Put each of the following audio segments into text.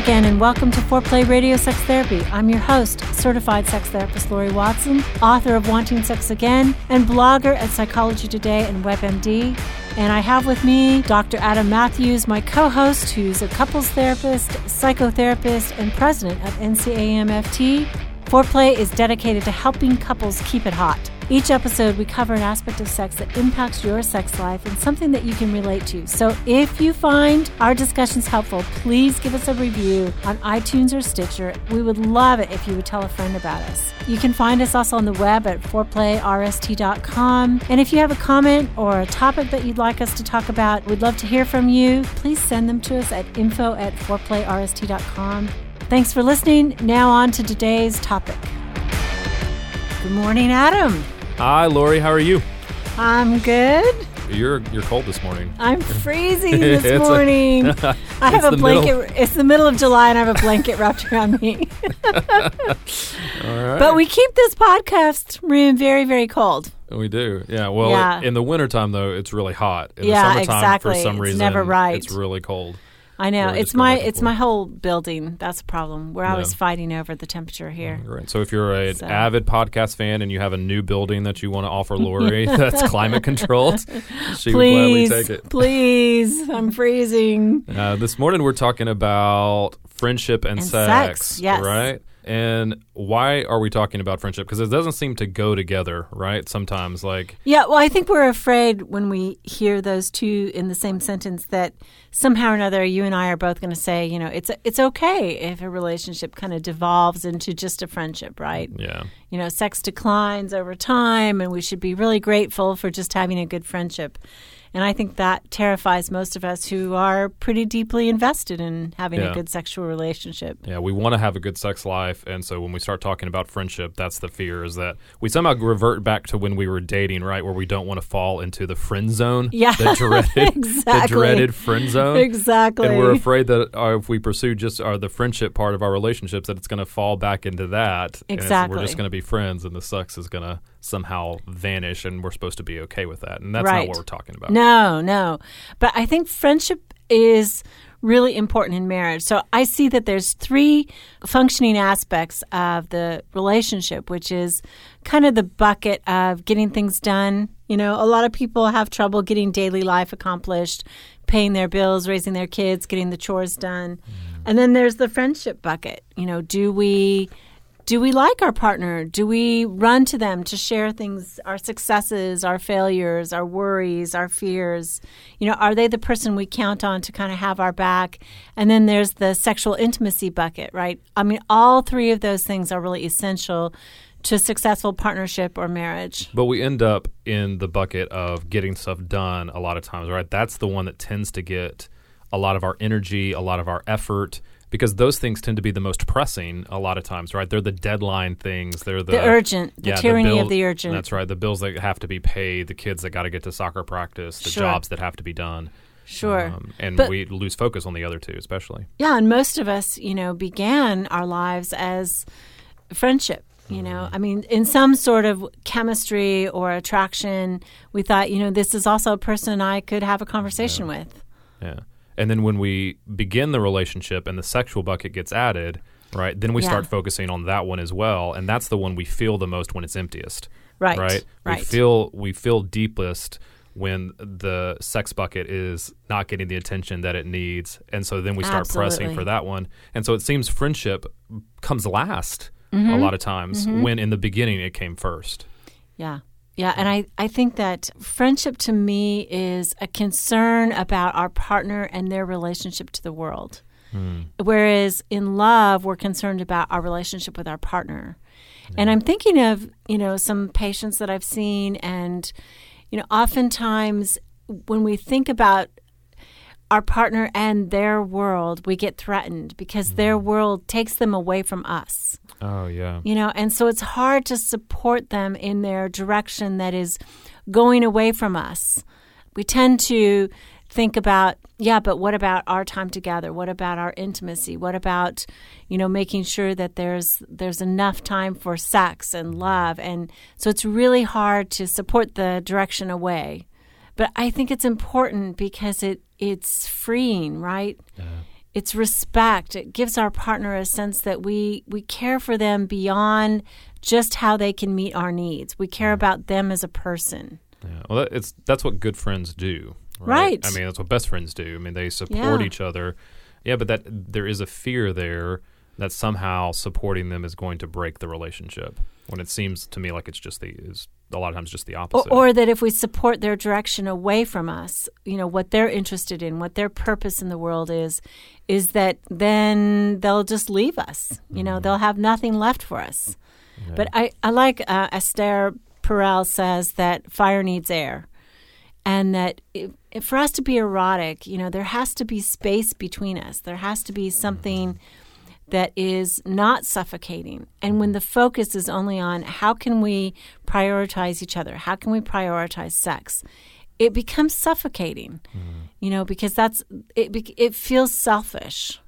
again, and welcome to Foreplay Radio Sex Therapy. I'm your host, certified sex therapist Lori Watson, author of Wanting Sex Again, and blogger at Psychology Today and WebMD. And I have with me Dr. Adam Matthews, my co-host, who's a couples therapist, psychotherapist, and president of NCAMFT. Foreplay is dedicated to helping couples keep it hot. Each episode, we cover an aspect of sex that impacts your sex life and something that you can relate to. So if you find our discussions helpful, please give us a review on iTunes or Stitcher. We would love it if you would tell a friend about us. You can find us also on the web at foreplayrst.com. And if you have a comment or a topic that you'd like us to talk about, we'd love to hear from you. Please send them to us at info@foreplayrst.com. Thanks for listening. Now on to today's topic. Good morning, Adam. Hi, Lori. How are you? I'm good. You're cold this morning. I'm freezing this morning. I have a blanket. It's the middle of July, and I have a blanket wrapped around me. All right. But we keep this podcast room very, very cold. We do. Yeah. Well, in the wintertime, though, it's really hot. In the summertime, exactly. For some reason, never right. It's really cold. I know. It's my whole building. That's a problem. We're always fighting over the temperature here. Right. So if you're an avid podcast fan and you have a new building that you want to offer Lori that's climate controlled, she would gladly take it. Please. I'm freezing. This morning we're talking about friendship and sex. Yes. Right? And why are we talking about friendship? Because it doesn't seem to go together, right? Sometimes, Yeah, well, I think we're afraid when we hear those two in the same sentence that somehow or another you and I are both going to say, it's okay if a relationship kind of devolves into just a friendship, right? Yeah. Sex declines over time, and we should be really grateful for just having a good friendship. And I think that terrifies most of us who are pretty deeply invested in having a good sexual relationship. Yeah, we want to have a good sex life. And so when we start talking about friendship, that's the fear, is that we somehow revert back to when we were dating, right, where we don't want to fall into the friend zone. Yeah, the dreaded, exactly. The dreaded friend zone. Exactly. And we're afraid that if we pursue just the friendship part of our relationships, that it's going to fall back into that. Exactly. And we're just going to be friends, and the sex is going to somehow vanish, and we're supposed to be okay with that. And that's not what we're talking about. No. But I think friendship is really important in marriage. So I see that there's three functioning aspects of the relationship, which is kind of the bucket of getting things done. A lot of people have trouble getting daily life accomplished, paying their bills, raising their kids, getting the chores done. And then there's the friendship bucket. Do we like our partner? Do we run to them to share things, our successes, our failures, our worries, our fears? Are they the person we count on to kind of have our back? And then there's the sexual intimacy bucket, right? I mean, all three of those things are really essential to a successful partnership or marriage. But we end up in the bucket of getting stuff done a lot of times, right? That's the one that tends to get a lot of our energy, a lot of our effort, because those things tend to be the most pressing a lot of times, right? They're the deadline things. They're the urgent, the tyranny of the urgent. That's right. The bills that have to be paid, the kids that got to get to soccer practice, the jobs that have to be done. Sure. But we lose focus on the other two, especially. Yeah, and most of us, began our lives as friendship. I mean, in some sort of chemistry or attraction, we thought, this is also a person I could have a conversation with. Yeah. And then when we begin the relationship and the sexual bucket gets added, right, then we start focusing on that one as well. And that's the one we feel the most when it's emptiest. Right. We feel deepest when the sex bucket is not getting the attention that it needs. And so then we start pressing for that one. And so it seems friendship comes last a lot of times when in the beginning it came first. Yeah. Yeah, and I think that friendship to me is a concern about our partner and their relationship to the world. Whereas in love, we're concerned about our relationship with our partner. Yeah. And I'm thinking of, some patients that I've seen, and, oftentimes when we think about our partner and their world, we get threatened because their world takes them away from us. Oh, yeah. And so it's hard to support them in their direction that is going away from us. We tend to think about, but what about our time together? What about our intimacy? What about, making sure that there's enough time for sex and love? And so it's really hard to support the direction away. But I think it's important because it's freeing, right? It's respect. It gives our partner a sense that we care for them beyond just how they can meet our needs. We care about them as a person. Yeah. Well, that's what good friends do. Right. I mean, that's what best friends do. I mean, they support each other. Yeah, but that there is a fear there that somehow supporting them is going to break the relationship, when it seems to me like it's just a lot of times just the opposite. Or that if we support their direction away from us, what they're interested in, what their purpose in the world is that then they'll just leave us. They'll have nothing left for us. Yeah. But I like Esther Perel says that fire needs air. And that for us to be erotic, there has to be space between us. There has to be something that is not suffocating. And when the focus is only on how can we prioritize each other, how can we prioritize sex, it becomes suffocating, because it feels selfish.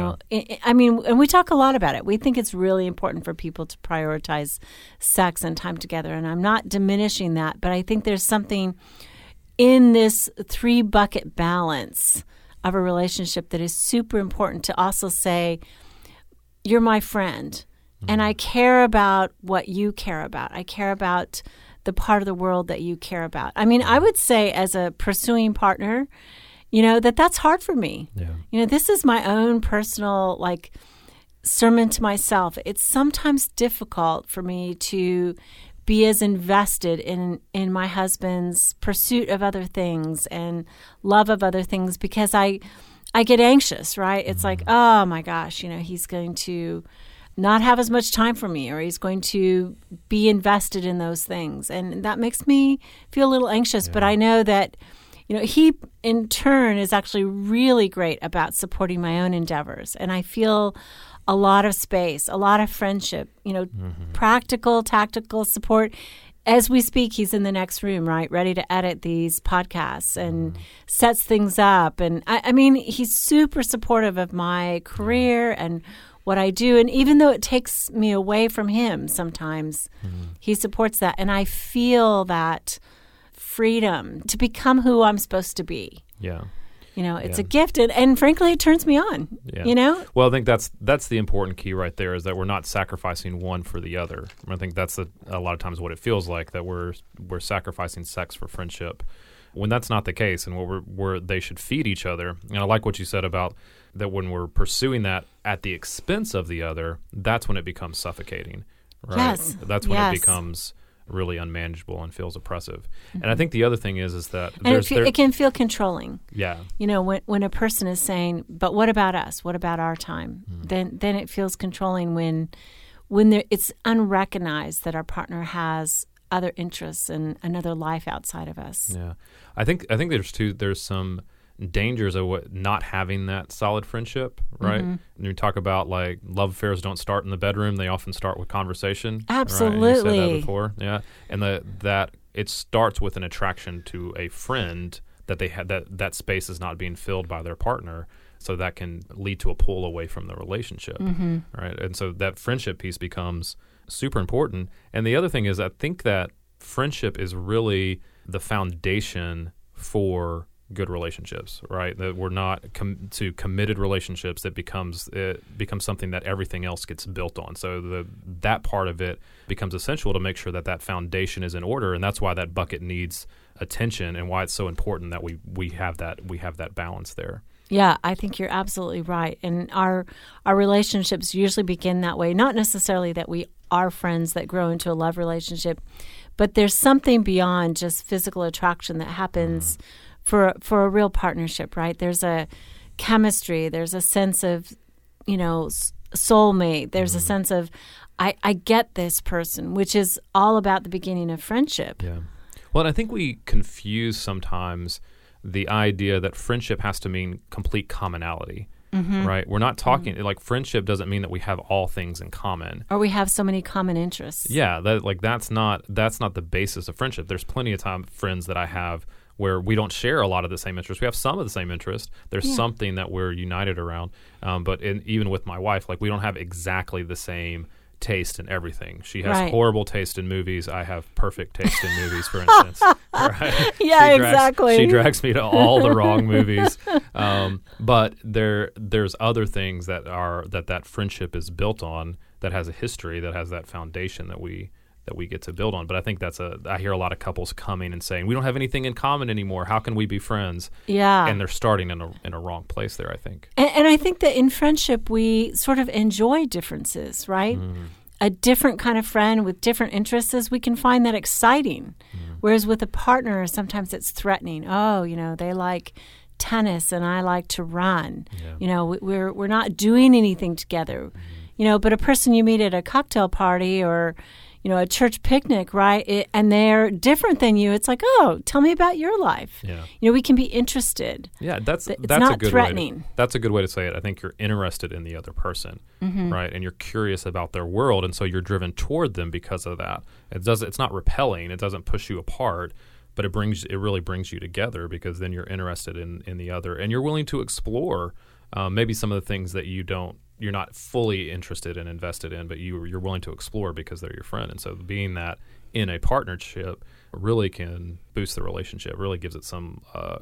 And we talk a lot about it. We think it's really important for people to prioritize sex and time together. And I'm not diminishing that, but I think there's something in this 3-bucket balance of a relationship that is super important to also say, you're my friend, and I care about what you care about. I care about the part of the world that you care about. I mean, I would say as a pursuing partner, that's hard for me. Yeah. This is my own personal, sermon to myself. It's sometimes difficult for me to be as invested in my husband's pursuit of other things and love of other things because I get anxious, right? It's like, oh my gosh, he's going to not have as much time for me, or he's going to be invested in those things. And that makes me feel a little anxious, but I know that, he in turn is actually really great about supporting my own endeavors. And I feel a lot of space, a lot of friendship, practical, tactical support. As we speak, he's in the next room, right, ready to edit these podcasts and sets things up. And I mean, he's super supportive of my career and what I do. And even though it takes me away from him sometimes, he supports that. And I feel that freedom to become who I'm supposed to be. Yeah. It's a gift, and frankly, it turns me on, Well, I think that's the important key right there, is that we're not sacrificing one for the other. I think that's a lot of times what it feels like, that we're sacrificing sex for friendship, when that's not the case, and where they should feed each other. And I like what you said about that when we're pursuing that at the expense of the other, that's when it becomes suffocating, right? Yes. That's when it becomes really unmanageable and feels oppressive. And I think the other thing is that it can feel controlling. Yeah. When a person is saying, but what about us? What about our time? Then it feels controlling when it's unrecognized that our partner has other interests and another life outside of us. Yeah. I think there's some dangers of not having that solid friendship, right? And you talk about love affairs don't start in the bedroom; they often start with conversation. Absolutely, right? You said that before, yeah. And that it starts with an attraction to a friend that they had that space is not being filled by their partner, so that can lead to a pull away from the relationship, right? And so that friendship piece becomes super important. And the other thing is, I think that friendship is really the foundation for good relationships, right? That we're not to committed relationships. It becomes something that everything else gets built on. So that part of it becomes essential to make sure that foundation is in order, and that's why that bucket needs attention, and why it's so important that we have that balance there. Yeah, I think you're absolutely right. And our relationships usually begin that way. Not necessarily that we are friends that grow into a love relationship, but there's something beyond just physical attraction that happens for a real partnership, right? There's a chemistry. There's a sense of, soulmate. There's a sense of, I get this person, which is all about the beginning of friendship. Yeah. Well, and I think we confuse sometimes the idea that friendship has to mean complete commonality, right? We're not talking friendship doesn't mean that we have all things in common, or we have so many common interests. Yeah, that's not the basis of friendship. There's plenty of friends that I have where we don't share a lot of the same interests. We have some of the same interests. There's something that we're united around. But even with my wife, we don't have exactly the same taste in everything. She has horrible taste in movies. I have perfect taste in movies, for instance. Right? Yeah, exactly. She drags me to all the wrong movies. But there's other things that friendship is built on, that has a history, that has that foundation that we get to build on. But I think I hear a lot of couples coming and saying, we don't have anything in common anymore. How can we be friends? Yeah. And they're starting in a wrong place there, I think. And I think that in friendship, we sort of enjoy differences, right? A different kind of friend with different interests, we can find that exciting. Whereas with a partner, sometimes it's threatening. Oh, they like tennis and I like to run. Yeah. We're not doing anything together. But a person you meet at a cocktail party or a church picnic, right? And they're different than you. It's like, oh, tell me about your life. Yeah. We can be interested. Yeah, that's not a good threatening. That's a good way to say it. I think you're interested in the other person, right? And you're curious about their world, and so you're driven toward them because of that. It's not repelling. It doesn't push you apart, but it really brings you together, because then you're interested in the other, and you're willing to explore maybe some of the things that you're not fully interested and invested in, but you're willing to explore because they're your friend. And so being that in a partnership really can boost the relationship, really gives it some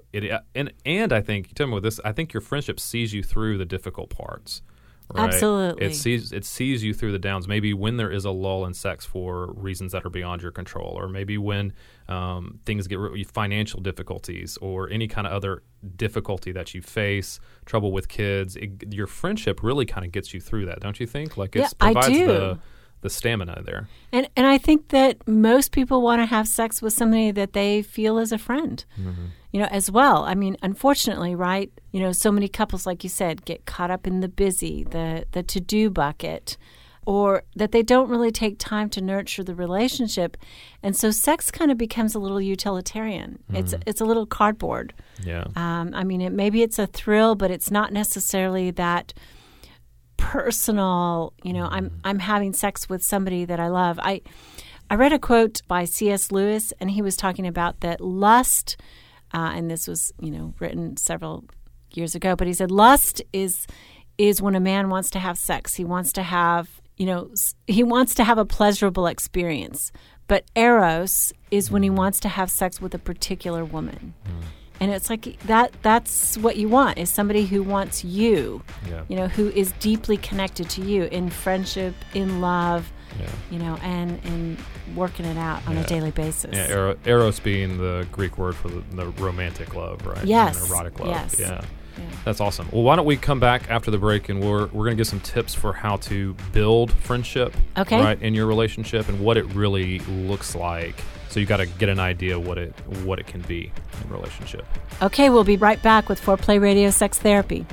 and I think, tell me with this, I think your friendship sees you through the difficult parts. Right? Absolutely. It sees you through the downs, maybe when there is a lull in sex for reasons that are beyond your control, or maybe when things get financial difficulties or any kind of other difficulty that you face, trouble with kids. Your friendship really kind of gets you through that, don't you think? Like it provides the stamina there. And I think that most people want to have sex with somebody that they feel is a friend. As well. I mean, unfortunately, right, so many couples, like you said, get caught up in the busy, the to-do bucket, or that they don't really take time to nurture the relationship. And so sex kind of becomes a little utilitarian. It's a little cardboard. Yeah. Maybe it's a thrill, but it's not necessarily that personal, I'm having sex with somebody that I love. I read a quote by C.S. Lewis, and he was talking about that lust, and this was, written several years ago, but he said lust is when a man wants to have sex. He wants to have, a pleasurable experience. But eros is when he wants to have sex with a particular woman. And it's like that's what you want, is somebody who wants you, who is deeply connected to you in friendship, in love, and working it out on a daily basis. Yeah, eros being the Greek word for the romantic love, right? Yes. Erotic love. Yes. Yeah. That's awesome. Well, why don't we come back after the break, and we're going to give some tips for how to build friendship, right, in your relationship, and what it really looks like. So you got to get an idea what it can be in a relationship. Okay, we'll be right back with Foreplay Radio Sex Therapy.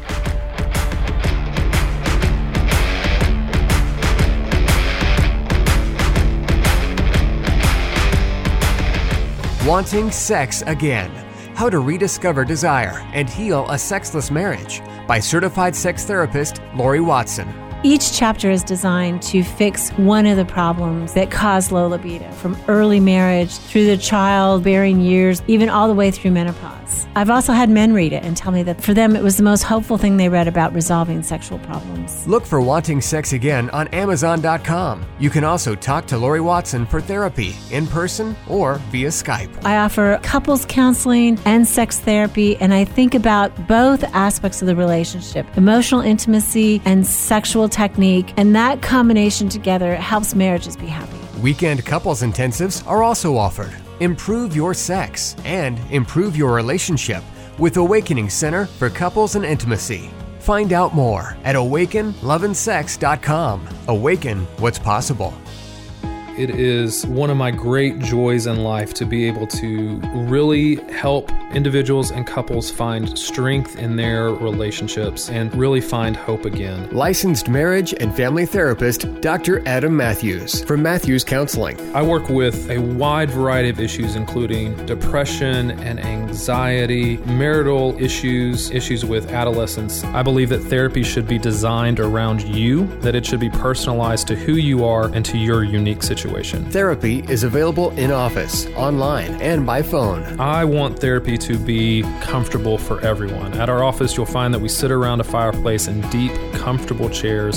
Wanting sex again. How to rediscover desire and heal a sexless marriage by certified sex therapist Lori Watson. Each chapter is designed to fix one of the problems that cause low libido, from early marriage through the childbearing years, even all the way through menopause. I've also had men read it and tell me that for them it was the most hopeful thing they read about resolving sexual problems. Look for Wanting Sex Again on Amazon.com. You can also talk to Lori Watson for therapy in person or via Skype. I offer couples counseling and sex therapy, and I think about both aspects of the relationship, emotional intimacy and sexual technique, and that combination together helps marriages be happy. Weekend couples intensives are also offered. Improve your sex and improve your relationship with Awakening Center for Couples and Intimacy. Find out more at awakenloveandsex.com. Awaken what's possible. It is one of my great joys in life to be able to really help individuals and couples find strength in their relationships and really find hope again. Licensed marriage and family therapist Dr. Adam Matthews from Matthews Counseling. I work with a wide variety of issues, including depression and anxiety, marital issues, issues with adolescence. I believe that therapy should be designed around you, that it should be personalized to who you are and to your unique situation. Therapy is available in office, online, and by phone. I want therapy to be comfortable for everyone. At our office, you'll find that we sit around a fireplace in deep, comfortable chairs.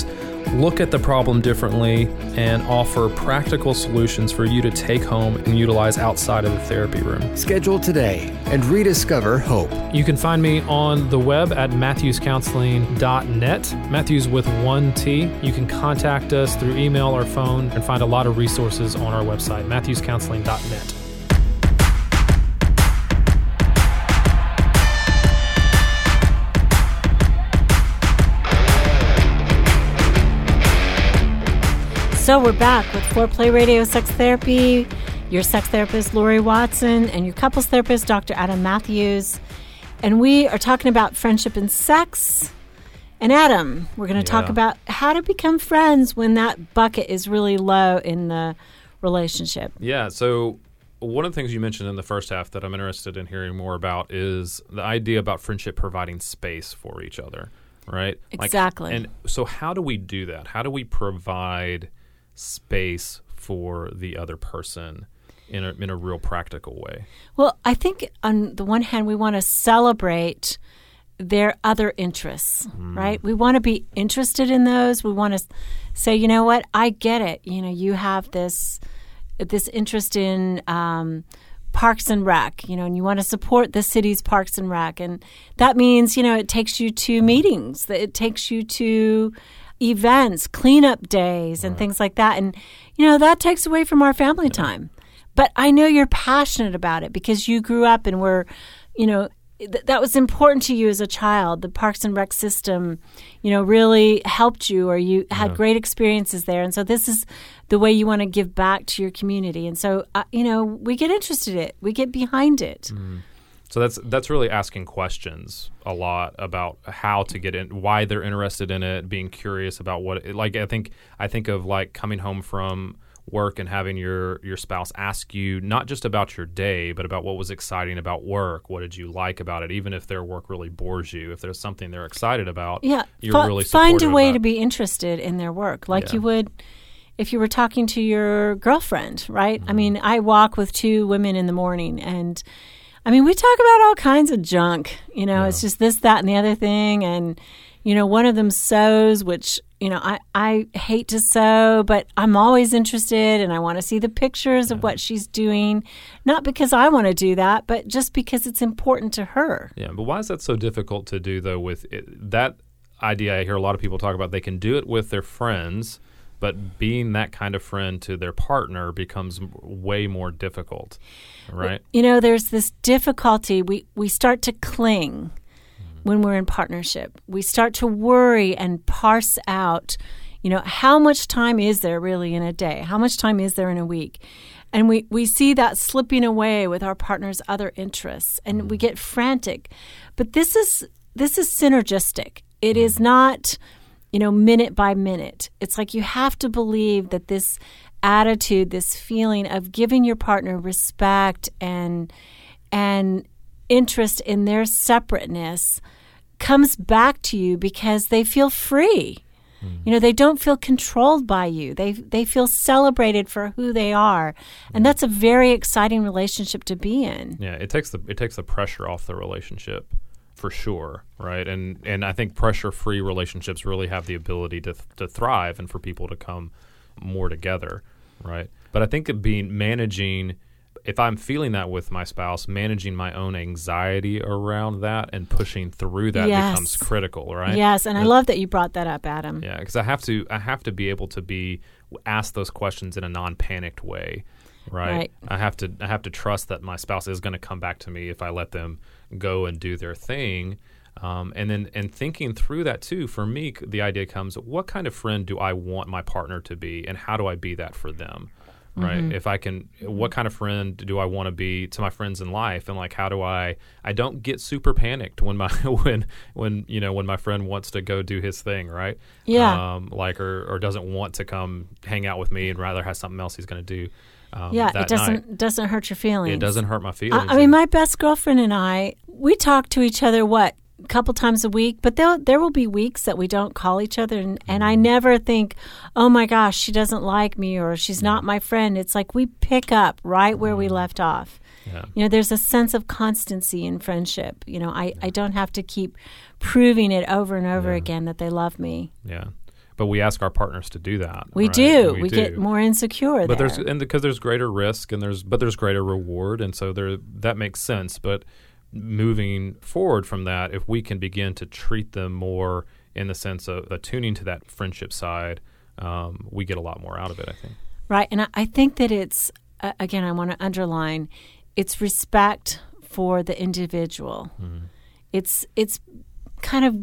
look at the problem differently and offer practical solutions for you to take home and utilize outside of the therapy room. Schedule today and rediscover hope. You can find me on the web at matthewscounseling.net, Matthews with 1 T. You can contact us through email or phone and find a lot of resources on our website, matthewscounseling.net. So we're back with Foreplay Radio Sex Therapy, your sex therapist, Lori Watson, and your couples therapist, Dr. Adam Matthews. And we are talking about friendship and sex. And Adam, we're going to talk about how to become friends when that bucket is really low in the relationship. Yeah, so one of the things you mentioned in the first half that I'm interested in hearing more about is the idea about friendship providing space for each other, right? Exactly. And so how do we do that? How do we provide space for the other person in a real practical way? Well, I think on the one hand, we want to celebrate their other interests, right? We want to be interested in those. We want to say, you know what, I get it. You know, you have this interest in Parks and Rec, you know, and you want to support the city's Parks and Rec. And that means, you know, it takes you to meetings, it takes you to events, cleanup days, and things like that. And, you know, that takes away from our family time. But I know you're passionate about it because you grew up and were, you know, that was important to you as a child. The Parks and Rec system, you know, really helped you, or you had great experiences there. And so this is the way you want to give back to your community. And so, you know, we get interested in it. We get behind it. So that's really asking questions a lot about how to get in, why they're interested in it, being curious about what it, like. I think of like coming home from work and having your spouse ask you not just about your day, but about what was exciting about work. What did you like about it? Even if their work really bores you, if there's something they're excited about, you're really supportive. Find a way to be interested in their work, like you would if you were talking to your girlfriend, right? I mean, I walk with 2 women in the morning, and I mean, we talk about all kinds of junk. You know, it's just this, that, and the other thing, and you know, one of them sews, which, you know, I hate to sew, but I'm always interested and I want to see the pictures of what she's doing, not because I want to do that, but just because it's important to her. Yeah, but why is that so difficult to do, though, with that idea? I hear a lot of people talk about they can do it with their friends, but being that kind of friend to their partner becomes way more difficult, right? You know, there's this difficulty. We start to cling when we're in partnership. We start to worry and parse out, you know, how much time is there really in a day? How much time is there in a week? And we see that slipping away with our partner's other interests, and we get frantic. But this is synergistic. It is not, you know, minute by minute. It's like you have to believe that this attitude, this feeling of giving your partner respect and interest in their separateness comes back to you because they feel free. You know, they don't feel controlled by you. They feel celebrated for who they are. And that's a very exciting relationship to be in. Yeah, it takes the pressure off the relationship for sure, right? And I think pressure-free relationships really have the ability to thrive and for people to come more together, right? But I think managing, if I'm feeling that with my spouse, managing my own anxiety around that and pushing through that becomes critical, right? Yes, and I love that you brought that up, Adam. Yeah, because I have to be able to ask those questions in a non-panicked way, right? I have to trust that my spouse is going to come back to me if I let them go and do their thing. And thinking through that too, for me, the idea comes, what kind of friend do I want my partner to be, and how do I be that for them? Right. If I can, what kind of friend do I want to be to my friends in life? And like, how do I don't get super panicked when my, when my friend wants to go do his thing. Right. Yeah. Or doesn't want to come hang out with me and rather has something else he's going to do. It doesn't hurt your feelings. It doesn't hurt my feelings. I mean, my best girlfriend and I, we talk to each other, a couple times a week, but there will be weeks that we don't call each other, and I never think, oh my gosh, she doesn't like me or she's not my friend. It's like we pick up right where we left off. Yeah. You know, there's a sense of constancy in friendship. You know, I don't have to keep proving it over and over again that they love me. Yeah. But we ask our partners to do that. We do. We get more insecure but there. Because there's greater risk and there's greater reward, and so that makes sense. But moving forward from that, if we can begin to treat them more in the sense of attuning to that friendship side, we get a lot more out of it, I think. Right. And I think that it's, again, I want to underline, it's respect for the individual. Mm-hmm. It's kind of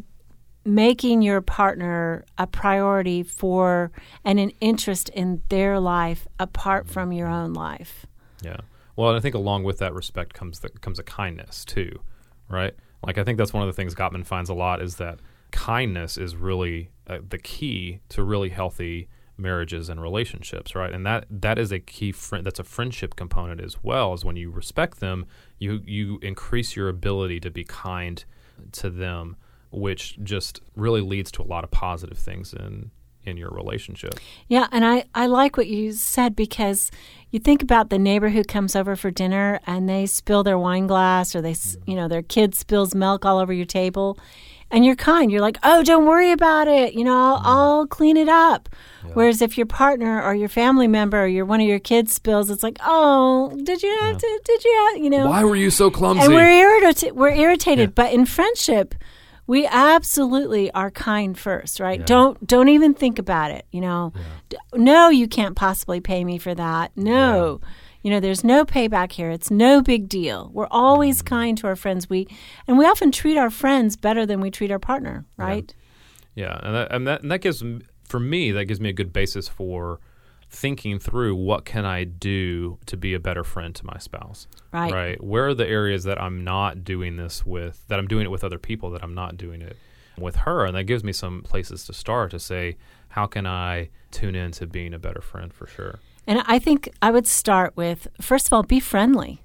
making your partner a priority for and an interest in their life apart from your own life. Yeah. Well, and I think along with that respect comes a kindness too, right? Like I think that's one of the things Gottman finds a lot is that kindness is really the key to really healthy marriages and relationships, right? And that is a key that's a friendship component as well, is when you respect them, you increase your ability to be kind to them, which just really leads to a lot of positive things in your relationship. Yeah, and I like what you said, because you think about the neighbor who comes over for dinner and they spill their wine glass, or their kid spills milk all over your table, and you're kind. You're like, oh, don't worry about it. I'll clean it up. Yeah. Whereas if your partner or your family member or one of your kids spills, it's like, oh, did you have to? Why were you so clumsy? And we're irritated. Yeah. But in friendship, we absolutely are kind first, right? Yeah. Don't even think about it. Yeah. No, you can't possibly pay me for that. No. Yeah. There's no payback here. It's no big deal. We're always kind to our friends. We often treat our friends better than we treat our partner, right? Yeah. And that gives, for me, that gives me a good basis for thinking through what can I do to be a better friend to my spouse. Right. Where are the areas that I'm not doing this with, that I'm doing it with other people, that I'm not doing it with her? And that gives me some places to start to say, how can I tune into being a better friend for sure? And I think I would start with, first of all, be friendly.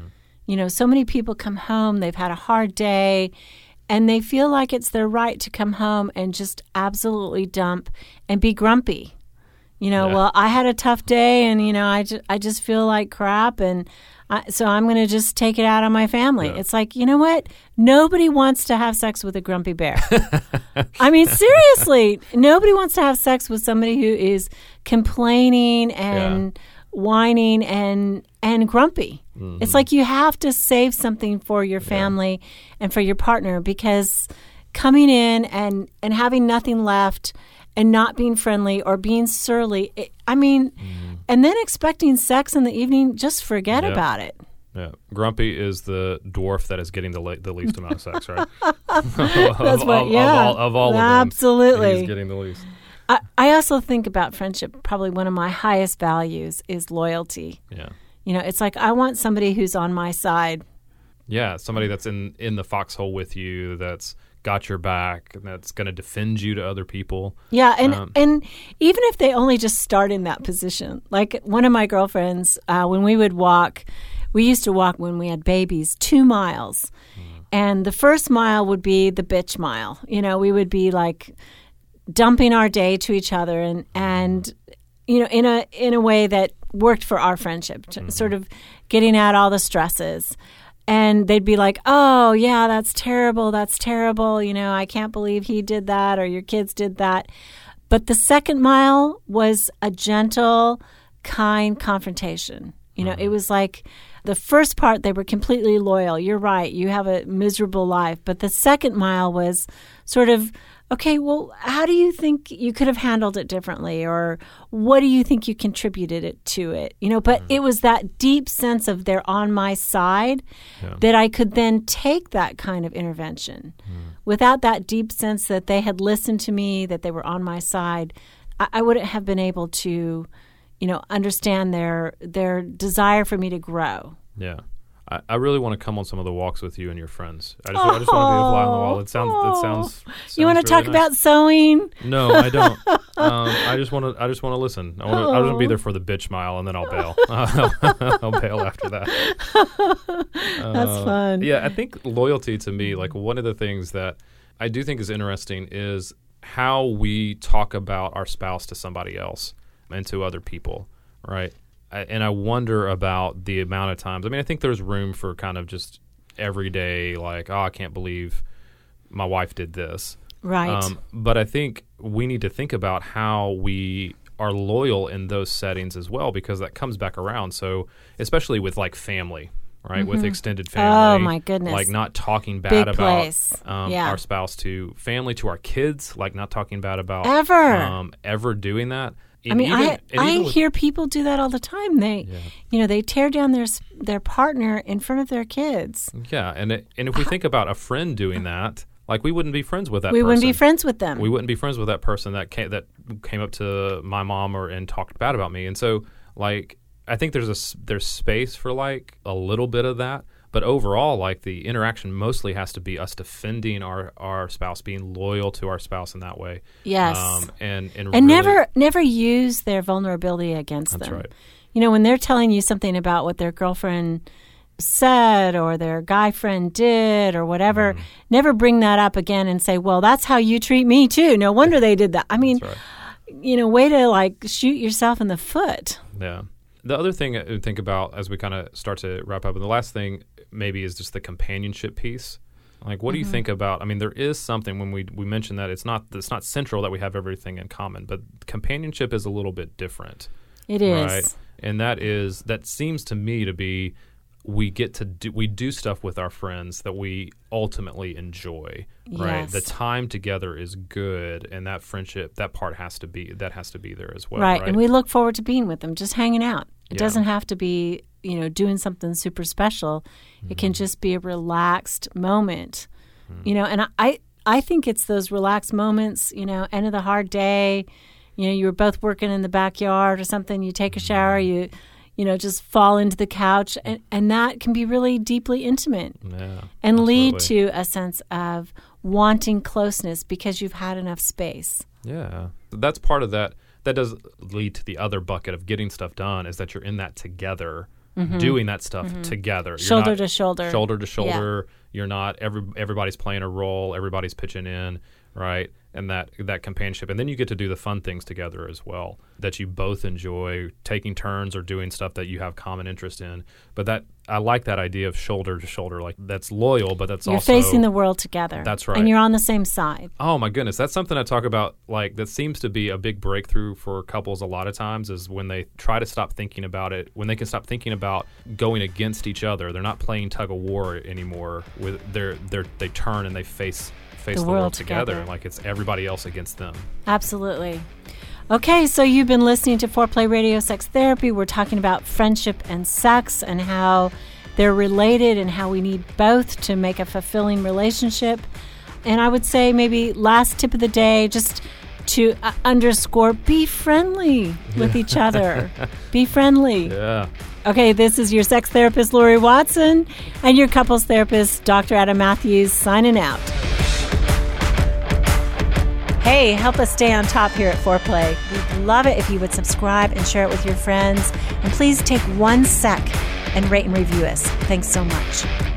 So many people come home, they've had a hard day, and they feel like it's their right to come home and just absolutely dump and be grumpy. Well, I had a tough day, and, I just feel like crap, and so I'm going to just take it out on my family. Yeah. It's like, you know what? Nobody wants to have sex with a grumpy bear. I mean, seriously, nobody wants to have sex with somebody who is complaining and whining and grumpy. Mm-hmm. It's like you have to save something for your family and for your partner, because coming in and having nothing left and not being friendly or being surly, and then expecting sex in the evening, just forget about it. Yeah, grumpy is the dwarf that is getting the least amount of sex, right? That's what. Of all of them, absolutely, he's getting the least. I also think about friendship. Probably one of my highest values is loyalty. Yeah, it's like I want somebody who's on my side. Yeah, somebody that's in the foxhole with you, that's got your back, and that's going to defend you to other people. Yeah, and even if they only just start in that position. Like one of my girlfriends, when we would walk, we used to walk when we had babies 2 miles. And the first mile would be the bitch mile. We would be like dumping our day to each other and in a way that worked for our friendship, sort of getting at all the stresses. And they'd be like, oh, yeah, that's terrible. I can't believe he did that, or your kids did that. But the second mile was a gentle, kind confrontation. It was like the first part, they were completely loyal. You're right. You have a miserable life. But the second mile was sort of, okay, well, how do you think you could have handled it differently? Or what do you think you contributed to it? But it was that deep sense of they're on my side that I could then take that kind of intervention. Without that deep sense that they had listened to me, that they were on my side, I wouldn't have been able to, understand their desire for me to grow. Yeah. I really want to come on some of the walks with you and your friends. I just want to be a fly on the wall. It sounds you want to talk about sewing? No, I don't. I just want to listen. I want to be there for the bitch mile, and then I'll bail. I'll bail after that. That's fun. Yeah, I think loyalty to me, like one of the things that I do think is interesting is how we talk about our spouse to somebody else and to other people, right? And I wonder about the amount of times. I think there's room for kind of just everyday, like, oh, I can't believe my wife did this. Right. But I think we need to think about how we are loyal in those settings as well, because that comes back around. So especially with like family, right? With extended family. Oh, my goodness. Like not talking bad Big about place. Yeah. our spouse to family, to our kids, like not talking bad about ever doing that. I mean, I hear people do that all the time. They, they tear down their partner in front of their kids. Yeah, and if we think about a friend doing that, like we wouldn't be friends with that person. We wouldn't be friends with them. We wouldn't be friends with that person that came up to my mom and talked bad about me. And so, like, I think there's space for like a little bit of that. But overall, like the interaction mostly has to be us defending our spouse, being loyal to our spouse in that way. Yes, and really, never use their vulnerability against them. That's right. When they're telling you something about what their girlfriend said or their guy friend did or whatever, never bring that up again and say, "Well, that's how you treat me too. No wonder they did that." I mean, way to like shoot yourself in the foot. Yeah. The other thing I think about as we kind of start to wrap up, and the last thing maybe is just the companionship piece. Like, what do you think about? I mean, there is something when we mention that it's not central that we have everything in common, but companionship is a little bit different. It is, right? And that seems to me to be we do stuff with our friends that we ultimately enjoy, right? Yes. The time together is good, and that friendship, that part has to be there as well, right? And we look forward to being with them, just hanging out. It Yeah. doesn't have to be, doing something super special. It can just be a relaxed moment, and I think it's those relaxed moments, end of the hard day, you were both working in the backyard or something, you take a shower, you just fall into the couch, and that can be really deeply intimate and lead to a sense of wanting closeness because you've had enough space. Yeah. That's part of that. That does lead to the other bucket of getting stuff done, is that you're in that together, doing that stuff together. Shoulder to shoulder. Shoulder to shoulder. Yeah. You're not, everybody's playing a role, everybody's pitching in, right? And that companionship. And then you get to do the fun things together as well that you both enjoy, taking turns or doing stuff that you have common interest in. But I like that idea of shoulder to shoulder. Like, that's loyal, but that's also... You're facing the world together. That's right. And you're on the same side. Oh, my goodness. That's something I talk about, like, that seems to be a big breakthrough for couples a lot of times, is when they try to stop thinking about it, when they can stop thinking about going against each other. They're not playing tug of war anymore. They turn and they face the world together. Like, it's everybody else against them. Absolutely. Okay, so you've been listening to Foreplay Radio Sex Therapy. We're talking about friendship and sex and how they're related and how we need both to make a fulfilling relationship. And I would say maybe last tip of the day, just to underscore, be friendly with each other. Be friendly. Yeah. Okay, this is your sex therapist, Lori Watson, and your couples therapist, Dr. Adam Matthews, signing out. Hey, help us stay on top here at Foreplay. We'd love it if you would subscribe and share it with your friends. And please take 1 sec and rate and review us. Thanks so much.